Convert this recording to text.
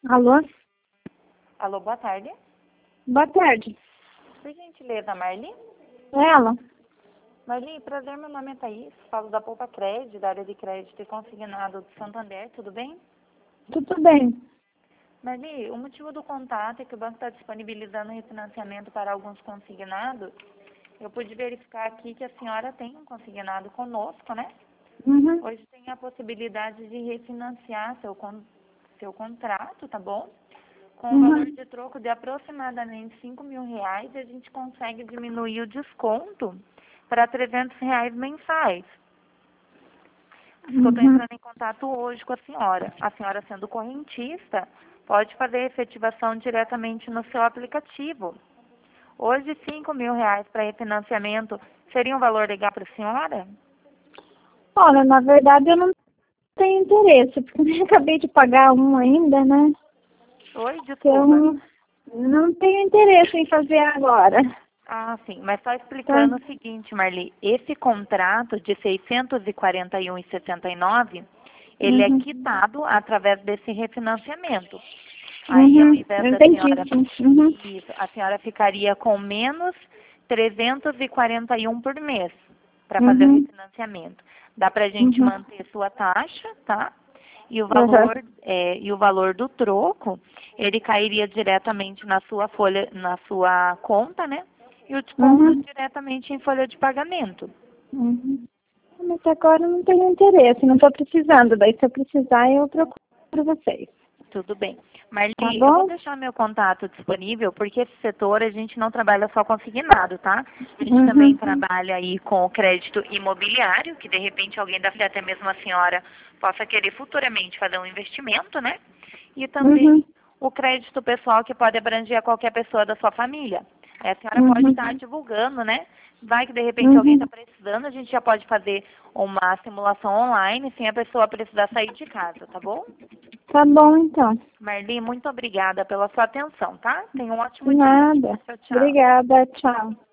Alô? Alô, boa tarde. Boa tarde. Por gentileza, Marli? É ela? Marli, prazer, meu nome é Thaís. Falo da Poupa Crédito, da área de crédito e consignado do Santander, tudo bem? Tudo bem. Marli, o motivo do contato é que o banco está disponibilizando refinanciamento para alguns consignados. Eu pude verificar aqui que a senhora tem um consignado conosco, né? Uhum. Hoje tem a possibilidade de refinanciar seu contrato, tá bom? Com um valor de troco de aproximadamente R$ 5.000, a gente consegue diminuir o desconto para R$ 300 mensais. Eu estou entrando em contato hoje com a senhora. A senhora, sendo correntista, pode fazer a efetivação diretamente no seu aplicativo. Hoje, R$ 5.000 para refinanciamento seria um valor legal para a senhora? Olha, na verdade eu não tenho interesse, porque eu nem acabei de pagar um ainda, né? Oi, desculpa. Então, não tenho interesse em fazer agora. Ah, sim, mas só explicando o seguinte, Marli, esse contrato de R$ 641,69, ele é quitado através desse refinanciamento. Aí, ao invés da Entendi, senhora, sim. isso, a senhora ficaria com menos 341 por mês para fazer o refinanciamento. Dá para a gente manter sua taxa, tá? E o valor do troco, ele cairia diretamente na sua folha, na sua conta, né? E o desconto diretamente em folha de pagamento. Mas agora eu não tenho interesse, não estou precisando. Daí se eu precisar, eu procuro vocês. Tudo bem. Marli, Tá eu vou bom? deixar meu contato disponível, porque esse setor a gente não trabalha só consignado, tá? A gente também trabalha aí com o crédito imobiliário, que de repente alguém da família, até mesmo a senhora, possa querer futuramente fazer um investimento, né? E também o crédito pessoal, que pode abranger a qualquer pessoa da sua família. A senhora pode estar divulgando, né? Vai que de repente alguém está precisando, a gente já pode fazer uma simulação online sem a pessoa precisar sair de casa, tá bom? Tá bom, então. Marli, muito obrigada pela sua atenção, tá? Tenha um ótimo dia. Nada. Tchau, tchau. Obrigada, tchau.